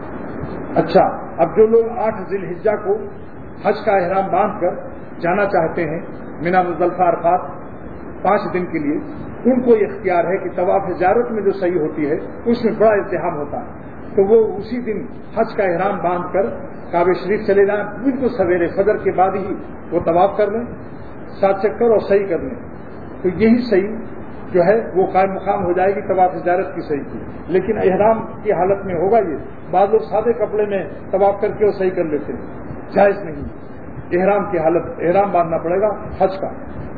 अच्छा, अब जो लोग 8 जिलहिज्जा को हज का एहराम बांधकर जाना चाहते हैं मिना मुज़दलिफा अरफात 5 दिन के लिए, उनको इख्तियार है कि तवाफ ज़ियारत में जो सही होती है उसमें बड़ा इल्तिहाम होता है, तो वो उसी दिन हज का एहराम बांधकर काबे शरीफ चले जाएं, बिल्कुल सवेरे फजर के बाद ही वो तवाफ कर लें, 7 चक्कर और सही कर लें, तो यही सही जो है वो कायम मुकाम हो जाएगी तवाफ ज़ियारत की सही की। लेकिन एहराम की हालत में होगा ये, बाद लोग सादे कपड़े में तवाफ करके वो सही कर लेते हैं, जायज नहीं, एहराम की हालत, एहराम बांधना पड़ेगा हज का।